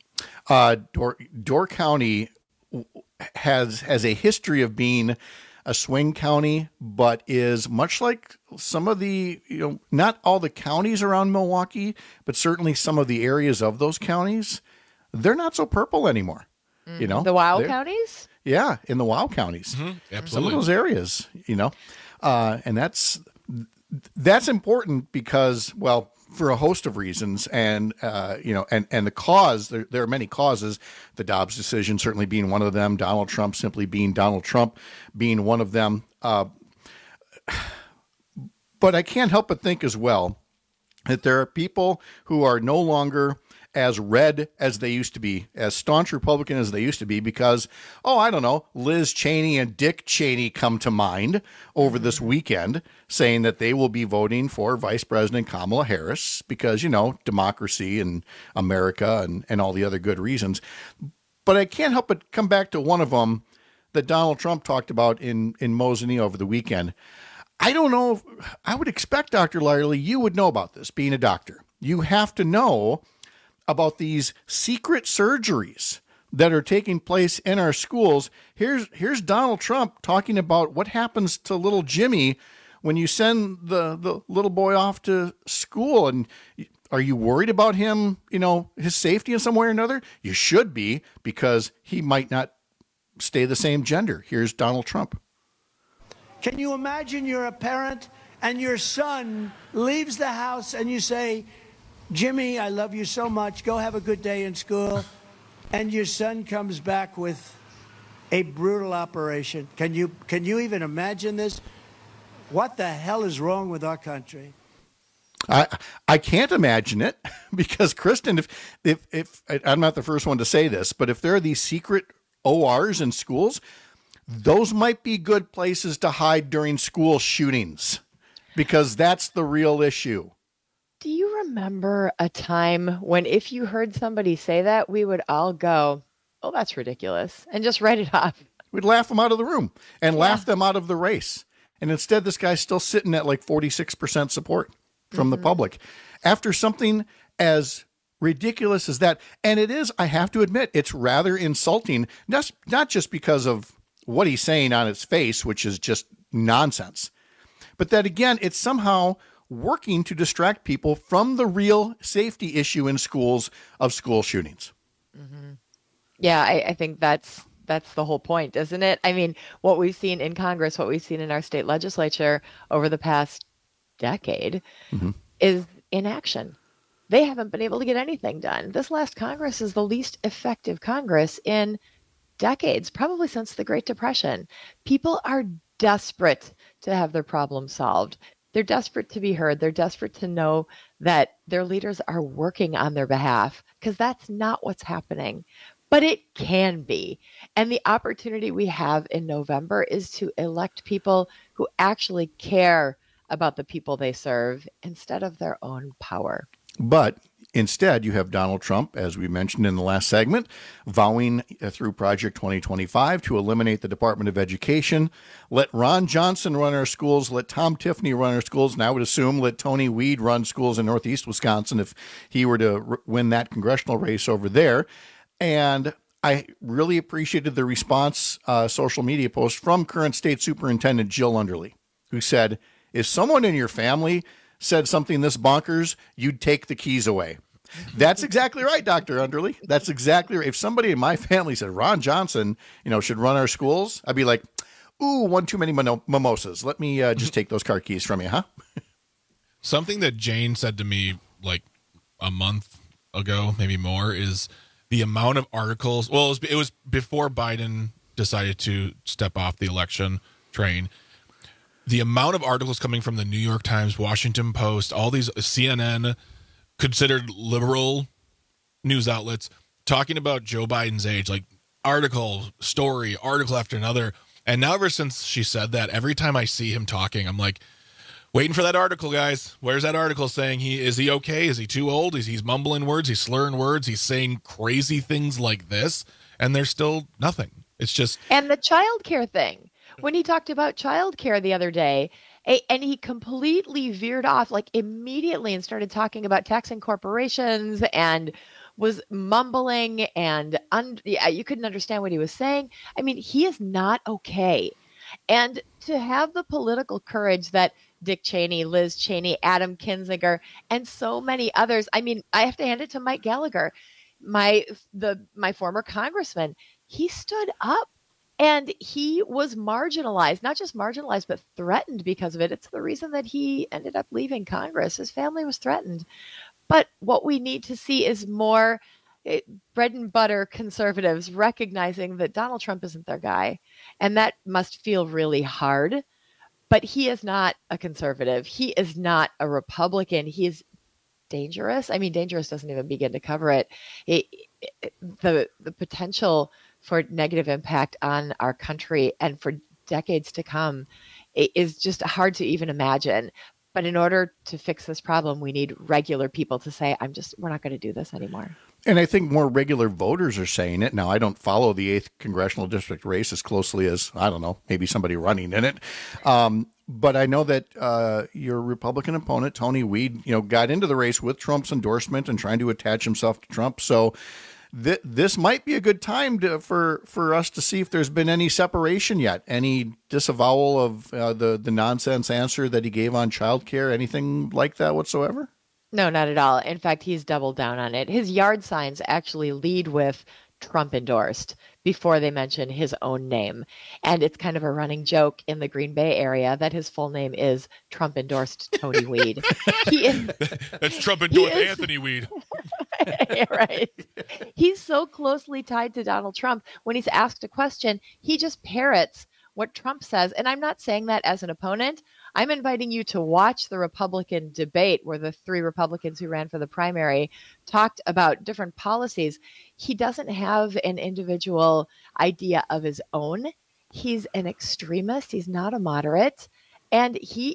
Door County has a history of being a swing county, but is much like some of the, not all the counties around Milwaukee, but certainly some of the areas of those counties, they're not so purple anymore. The WOW counties? Yeah, in the WOW counties. Absolutely. Some of those areas, and that's important because, well, for a host of reasons, and the cause, there are many causes, the Dobbs decision certainly being one of them, Donald Trump simply being Donald Trump being one of them. But I can't help but think as well that there are people who are no longer as red as they used to be, as staunch Republican as they used to be, because, Liz Cheney and Dick Cheney come to mind over this weekend, saying that they will be voting for Vice President Kamala Harris because, democracy and America and all the other good reasons. But I can't help but come back to one of them that Donald Trump talked about in Mosinee over the weekend. I don't know. I would expect, Dr. Lyerly, you would know about this, being a doctor. You have to know about these secret surgeries that are taking place in our schools. Here's Donald Trump talking about what happens to little Jimmy when you send the little boy off to school. And are you worried about him, his safety in some way or another? You should be, because he might not stay the same gender. Here's Donald Trump. Can you imagine you're a parent and your son leaves the house and you say, Jimmy, I love you so much. Go have a good day in school. And your son comes back with a brutal operation. Can you even imagine this? What the hell is wrong with our country? I can't imagine it, because Kristen, if I'm not the first one to say this, but if there are these secret ORs in schools, those might be good places to hide during school shootings, because that's the real issue. Do you remember a time when if you heard somebody say that, we would all go, oh, that's ridiculous, and just write it off? We'd laugh them out of the room and laugh them out of the race. And instead, this guy's still sitting at like 46% support from the public after something as ridiculous as that. And it is, I have to admit, it's rather insulting, not just because of what he's saying on its face, which is just nonsense, but that, again, it's somehow working to distract people from the real safety issue in schools of school shootings. Mm-hmm. Yeah, I think that's the whole point, isn't it? I mean, what we've seen in Congress, what we've seen in our state legislature over the past decade is inaction. They haven't been able to get anything done. This last Congress is the least effective Congress in decades, probably since the Great Depression. People are desperate to have their problems solved. They're desperate to be heard. They're desperate to know that their leaders are working on their behalf, because that's not what's happening. But it can be. And the opportunity we have in November is to elect people who actually care about the people they serve instead of their own power. But instead, you have Donald Trump, as we mentioned in the last segment, vowing through Project 2025 to eliminate the Department of Education, let Ron Johnson run our schools, let Tom Tiffany run our schools, and I would assume let Tony Weed run schools in Northeast Wisconsin if he were to win that congressional race over there. And I really appreciated the response social media post from current State Superintendent Jill Underly, who said, if someone in your family said something this bonkers, you'd take the keys away. That's exactly right, Dr. Underly. That's exactly right. If somebody in my family said Ron Johnson, should run our schools, I'd be like, ooh, one too many mimosas. Let me just take those car keys from you, huh? Something that Jane said to me like a month ago, maybe more, is the amount of articles. Well, it was before Biden decided to step off the election train. The amount of articles coming from the New York Times, Washington Post, all these CNN, considered liberal news outlets, talking about Joe Biden's age, like article after another. And now ever since she said that, every time I see him talking, I'm like, Waiting for that article, guys. Where's that article saying is he okay? Is he too old? He's mumbling words? He's slurring words? He's saying crazy things like this? And there's still nothing. It's just... And the childcare thing. When he talked about childcare the other day, and he completely veered off like immediately and started talking about taxing corporations and was mumbling and you couldn't understand what he was saying. I mean, he is not okay. And to have the political courage that Dick Cheney, Liz Cheney, Adam Kinzinger, and so many others. I mean, I have to hand it to Mike Gallagher, my former congressman. He stood up and he was marginalized, not just marginalized, but threatened because of it. It's the reason that he ended up leaving Congress. His family was threatened. But what we need to see is more bread and butter conservatives recognizing that Donald Trump isn't their guy. And that must feel really hard. But he is not a conservative. He is not a Republican. He is dangerous. I mean, dangerous doesn't even begin to cover it. The potential for negative impact on our country and for decades to come is just hard to even imagine. But in order to fix this problem, we need regular people to say, we're not going to do this anymore. And I think more regular voters are saying it. Now, I don't follow the 8th congressional district race as closely as, I don't know, maybe somebody running in it. But I know that your Republican opponent, Tony Weed, got into the race with Trump's endorsement and trying to attach himself to Trump. So this might be a good time for us to see if there's been any separation yet, any disavowal of the nonsense answer that he gave on childcare, anything like that whatsoever? No, not at all. In fact, he's doubled down on it. His yard signs actually lead with Trump endorsed before they mention his own name. And it's kind of a running joke in the Green Bay area that his full name is Trump endorsed Tony Weed. That's Trump endorsed Anthony Weed. Right. He's so closely tied to Donald Trump. When he's asked a question, he just parrots what Trump says. And I'm not saying that as an opponent. I'm inviting you to watch the Republican debate where the 3 Republicans who ran for the primary talked about different policies. He doesn't have an individual idea of his own. He's an extremist. He's not a moderate. And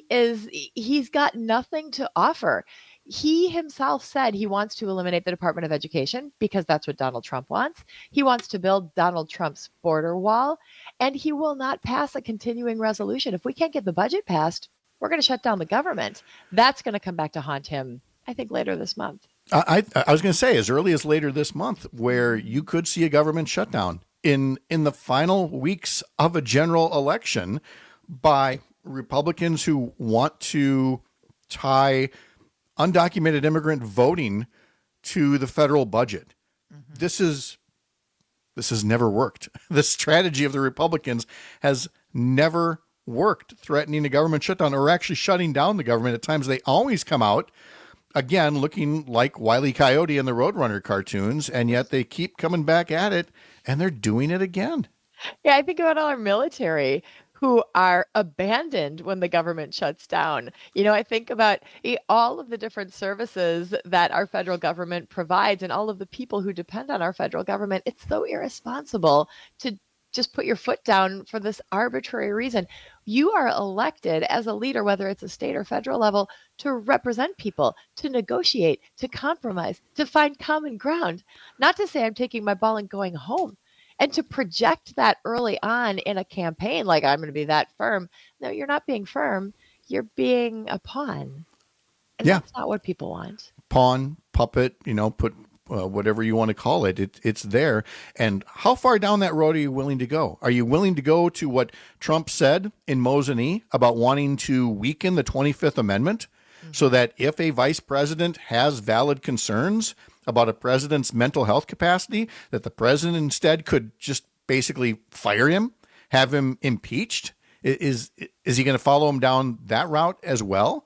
he's got nothing to offer. He himself said he wants to eliminate the Department of Education because that's what Donald Trump wants. He wants to build Donald Trump's border wall, and he will not pass a continuing resolution. If we can't get the budget passed, we're going to shut down the government. That's going to come back to haunt him, I think, later this month. I was going to say as early as later this month, where you could see a government shutdown in the final weeks of a general election by Republicans who want to tie undocumented immigrant voting to the federal budget. Mm-hmm. This has never worked. The strategy of the Republicans has never worked, threatening the government shutdown or actually shutting down the government. At times they always come out, again, looking like Wile E. Coyote in the Roadrunner cartoons, and yet they keep coming back at it, and they're doing it again. Yeah, I think about all our military who are abandoned when the government shuts down. I think about all of the different services that our federal government provides and all of the people who depend on our federal government. It's so irresponsible to just put your foot down for this arbitrary reason. You are elected as a leader, whether it's a state or federal level, to represent people, to negotiate, to compromise, to find common ground. Not to say I'm taking my ball and going home. And to project that early on in a campaign, like I'm going to be that firm. No, you're not being firm. You're being a pawn. And that's not what people want. Pawn, puppet, put whatever you want to call it. It's there. And how far down that road are you willing to go? Are you willing to go to what Trump said in Mosinee about wanting to weaken the 25th Amendment so that if a vice president has valid concerns about a president's mental health capacity, that the president instead could just basically fire him, have him impeached? Is he going to follow him down that route as well?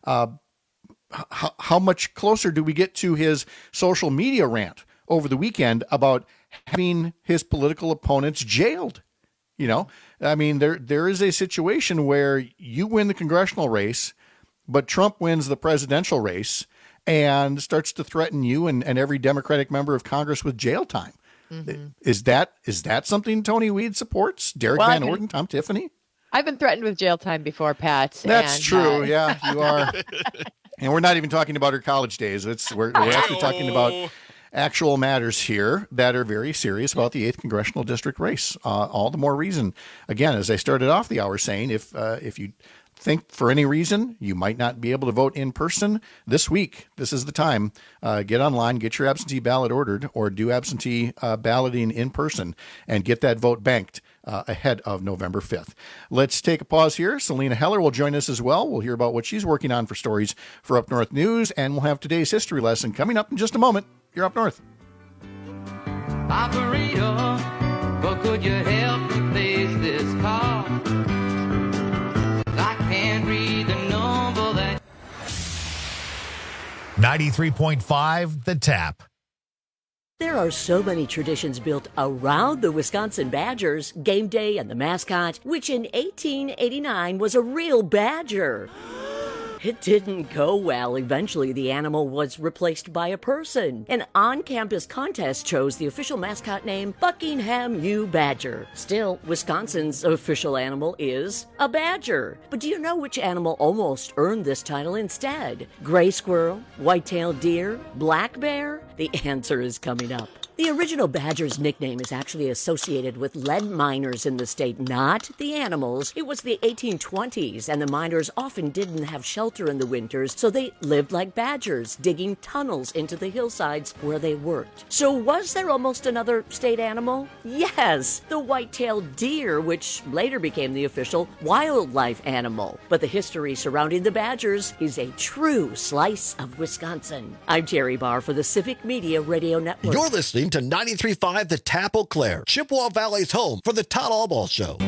How much closer do we get to his social media rant over the weekend about having his political opponents jailed? I mean, there is a situation where you win the congressional race, but Trump wins the presidential race and starts to threaten you and every Democratic member of Congress with jail time. Mm-hmm. Is that something Tony Weed supports? Derek Van Orden, Tom Tiffany? I've been threatened with jail time before, Pat. That's true. Yeah, you are. And we're not even talking about her college days. We're actually talking about actual matters here that are very serious about the 8th Congressional District race. All the more reason, again, as I started off the hour saying, if you think for any reason you might not be able to vote in person this week, this is the time. Get online, get your absentee ballot ordered, or do absentee balloting in person and get that vote banked ahead of November 5th. Let's take a pause here. Selena Heller will join us as well. We'll hear about what she's working on for stories for Up North News, and we'll have today's history lesson coming up in just a moment. You're Up North. Operator, but could you help me place this call? I can't read the number that... 93.5 The Tap. There are so many traditions built around the Wisconsin Badgers, game day and the mascot, which in 1889 was a real badger. It didn't go well. Eventually, the animal was replaced by a person. An on-campus contest chose the official mascot name Buckingham U. Badger. Still, Wisconsin's official animal is a badger. But do you know which animal almost earned this title instead? Gray squirrel, white-tailed deer, black bear? The answer is coming up. The original badger's nickname is actually associated with lead miners in the state, not the animals. It was the 1820s, and the miners often didn't have shelter in the winters, so they lived like badgers, digging tunnels into the hillsides where they worked. So was there almost another state animal? Yes, the white-tailed deer, which later became the official wildlife animal. But the history surrounding the badgers is a true slice of Wisconsin. I'm Terry Barr for the Civic Media Radio Network. You're listening to 93.5 The Tap Eau Claire, Chippewa Valley's home for the Todd Allball Show.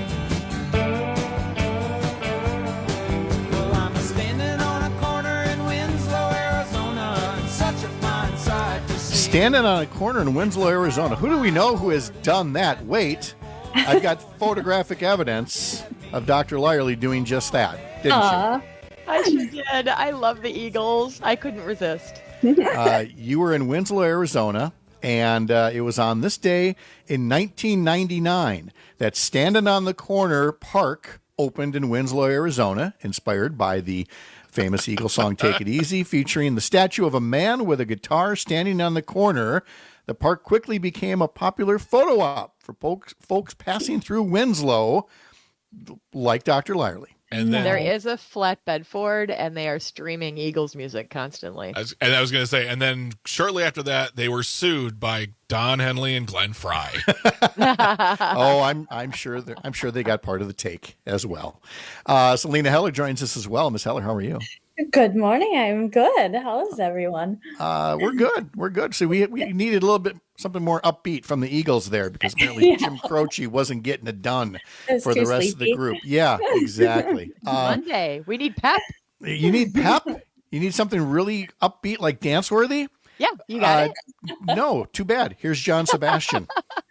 Well, I'm standing on a corner in Winslow, Arizona, and such a fine sight to see. Standing on a corner in Winslow, Arizona. Who do we know who has done that? Wait, I've got photographic evidence of Dr. Lyerly doing just that, didn't you? I sure did. I love the Eagles. I couldn't resist. You were in Winslow, Arizona, and it was on this day in 1999 that Standing on the Corner Park opened in Winslow, Arizona, inspired by the famous Eagle song Take It Easy, featuring the statue of a man with a guitar standing on the corner. The park quickly became a popular photo op for folks passing through Winslow, like Dr. Lyerly. And then There is a flatbed Ford, and they are streaming Eagles music constantly. I was going to say, and then shortly after that, they were sued by Don Henley and Glenn Fry. Oh, I'm sure they got part of the take as well. Selena Heller joins us as well. Miss Heller, how are you? Good morning. I'm good. How is everyone? We're good. We're good. So we needed a little bit something more upbeat from the Eagles there, because apparently Jim Croce wasn't getting it done for the rest of the group. Yeah, exactly. Monday. We need pep. You need pep? You need something really upbeat like Dance Worthy? Yeah, you got it. No, too bad. Here's John Sebastian.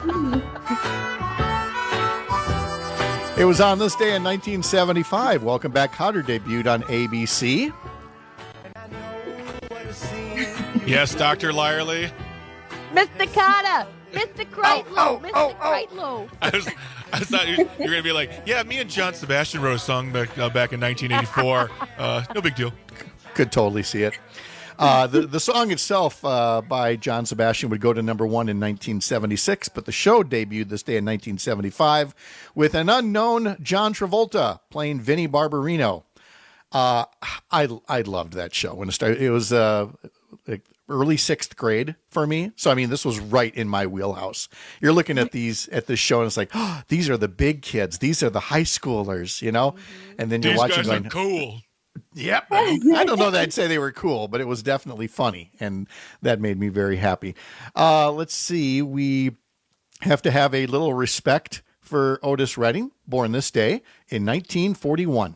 It was on this day in 1975. Welcome Back Kotter debuted on ABC. Yes, Dr. Lyerly. Mr. Carter! Mr. Kreitlow! Mr. Kreitlow! I thought you were going to be like, yeah, me and John Sebastian wrote a song back in 1984. No big deal. Could totally see it. The song itself by John Sebastian would go to number one in 1976, but the show debuted this day in 1975 with an unknown John Travolta playing Vinnie Barbarino. I loved that show when it started. It was early sixth grade for me, so I mean this was right in my wheelhouse. You're looking at this show and it's like, oh, these are the big kids, these are the high schoolers, you know, and then you're These watching guys going, are cool. Yep. I don't know that I'd say they were cool, but it was definitely funny, and that made me very happy. Let's see. We have to have a little respect for Otis Redding, born this day in 1941.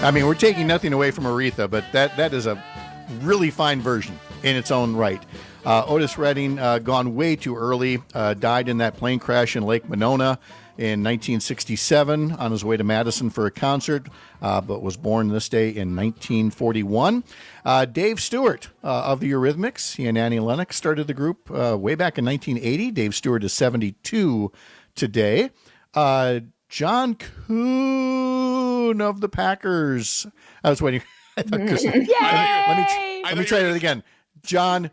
I mean, we're taking nothing away from Aretha, but that is a really fine version in its own right. Otis Redding, gone way too early, died in that plane crash in Lake Monona in 1967 on his way to Madison for a concert, but was born this day in 1941. Dave Stewart of the Eurythmics, he and Annie Lennox started the group way back in 1980. Dave Stewart is 72 today. John Kuhn of the Packers. I was waiting. Let me try that again. John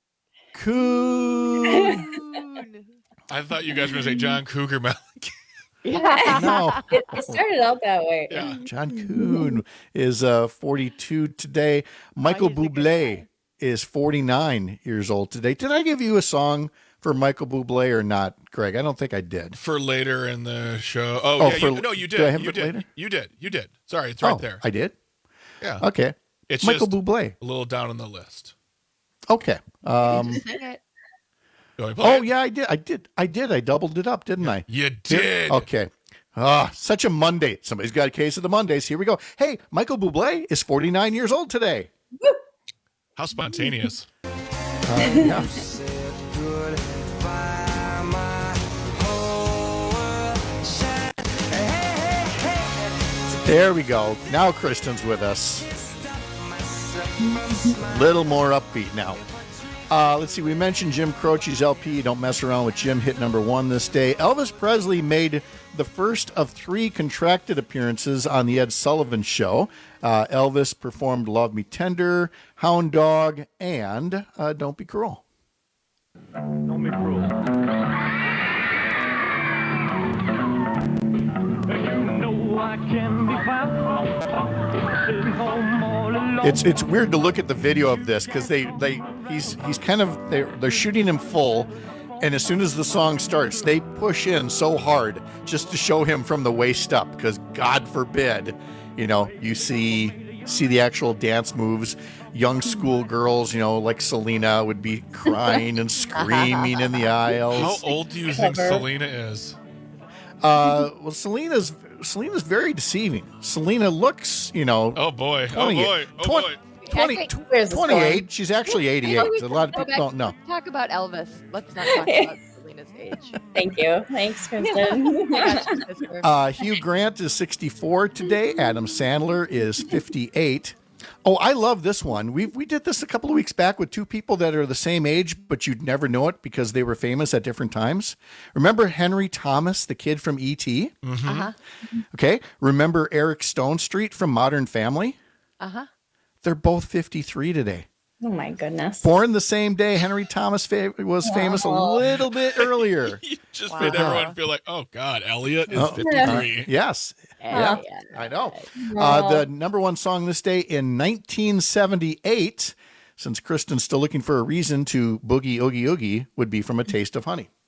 Kuhn. I thought you guys were going to say John Cougar Malik. No. It started out that way. Yeah. John Kuhn is 42 today. Michael Bublé is 49 years old today. Did I give you a song for Michael Bublé or not, Greg? I don't think I did. For later in the show. Oh, yeah. You did. Do I have you it did. later? You did. Sorry, it's right there. I did? Yeah. Okay. It's Michael just Bublé. a little down on the list. Okay. Do I play it? Yeah, I did. I doubled it up, didn't I? You did. Okay. Such a Monday. Somebody's got a case of the Mondays. Here we go. Hey, Michael Bublé is 49 years old today. How spontaneous. Yeah. There we go. Now Kristen's with us. Little more upbeat now. Let's see. We mentioned Jim Croce's LP, Don't Mess Around with Jim, hit number 1 this day. Elvis Presley made the first of 3 contracted appearances on The Ed Sullivan Show. Elvis performed Love Me Tender, Hound Dog, and Don't Be Cruel. Don't be cruel. You know I can be found sitting home all alone. It's weird to look at the video of this because they're shooting him full, and as soon as the song starts, they push in so hard just to show him from the waist up because God forbid, you see the actual dance moves. Young schoolgirls, like Selena, would be crying and screaming in the aisles. How old do you think Selena is? Well, Selena's very deceiving. Selena looks, Oh boy. 28. She's actually 88. A lot of people don't know. Talk about Elvis. Let's not talk about Selena's age. Thank you. Thanks, Kristen. Hugh Grant is 64 today. Adam Sandler is 58. Oh, I love this one. We did this a couple of weeks back with 2 people that are the same age, but you'd never know it because they were famous at different times. Remember Henry Thomas, the kid from E.T.? Mm-hmm. Uh-huh. Okay. Remember Eric Stonestreet from Modern Family? Uh-huh. They're both 53 today. Oh, my goodness. Born the same day. Henry Thomas was famous a little bit earlier. You just made everyone feel like, oh, God, Elliot is 53. Yes. Yeah. I know. The number 1 song this day in 1978, since Kristen's still looking for a reason to boogie, oogie, oogie, would be from A Taste of Honey.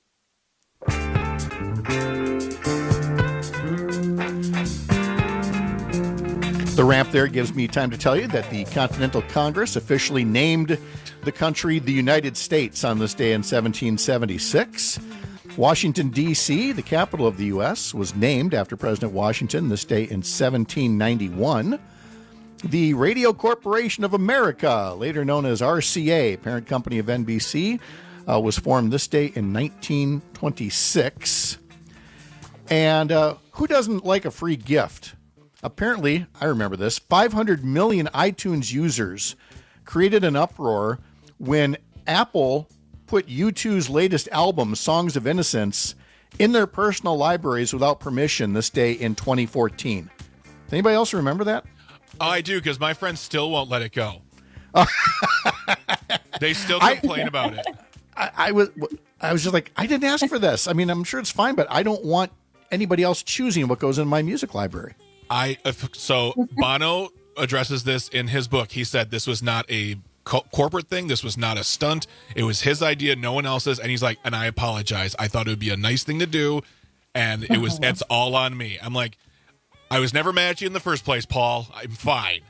The ramp there gives me time to tell you that the Continental Congress officially named the country the United States on this day in 1776. Washington, D.C., the capital of the U.S., was named after President Washington this day in 1791. The Radio Corporation of America, later known as RCA, parent company of NBC, was formed this day in 1926. And who doesn't like a free gift? Apparently, I remember this, 500 million iTunes users created an uproar when Apple put U2's latest album, Songs of Innocence, in their personal libraries without permission this day in 2014. Does anybody else remember that? Oh, I do, because my friends still won't let it go. They still complain about it. I was just like, I didn't ask for this. I mean, I'm sure it's fine, but I don't want anybody else choosing what goes in my music library. So Bono addresses this in his book. He said this was not a corporate thing. This was not a stunt. It was his idea, no one else's. And he's like, and I apologize. I thought it would be a nice thing to do. And it's all on me. I'm like, I was never mad at you in the first place, Paul. I'm fine.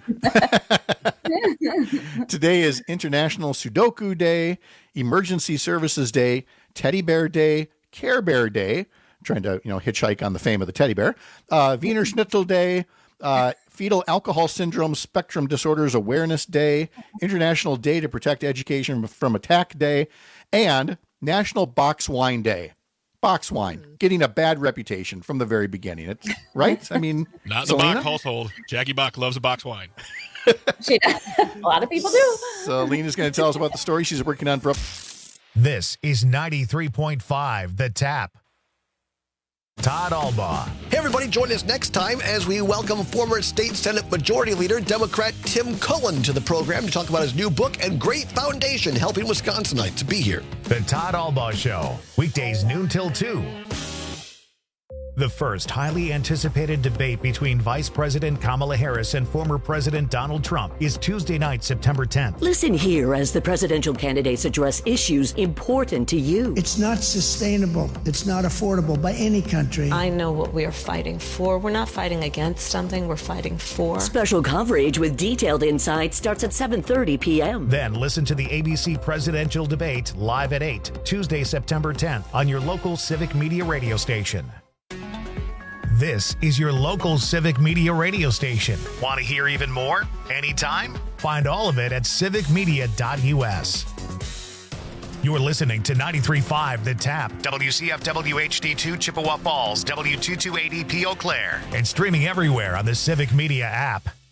Today is International Sudoku Day, Emergency Services Day, Teddy Bear Day, Care Bear Day. Trying to, hitchhike on the fame of the teddy bear. Wiener Schnitzel Day, Fetal Alcohol Syndrome Spectrum Disorders Awareness Day, International Day to Protect Education from Attack Day, and National Box Wine Day. Box wine, getting a bad reputation from the very beginning. It's right. I mean, not in the Bach household. Jackie Bach loves a box wine. A lot of people do. So Lena's going to tell us about the story she's working on for. This is 93.5 The Tap. Todd Albaugh. Hey, everybody, join us next time as we welcome former State Senate Majority Leader, Democrat Tim Cullen, to the program to talk about his new book and great foundation helping Wisconsinites be here. The Todd Albaugh Show, weekdays noon till 2. The first highly anticipated debate between Vice President Kamala Harris and former President Donald Trump is Tuesday night, September 10th. Listen here as the presidential candidates address issues important to you. It's not sustainable. It's not affordable by any country. I know what we are fighting for. We're not fighting against something. We're fighting for. Special coverage with detailed insights starts at 7:30 p.m. Then listen to the ABC presidential debate live at 8, Tuesday, September 10th on your local Civic Media radio station. This is your local Civic Media radio station. Want to hear even more? Anytime? Find all of it at civicmedia.us. You're listening to 93.5 The Tap, WCFW HD2 Chippewa Falls, W228EP Eau Claire, and streaming everywhere on the Civic Media app.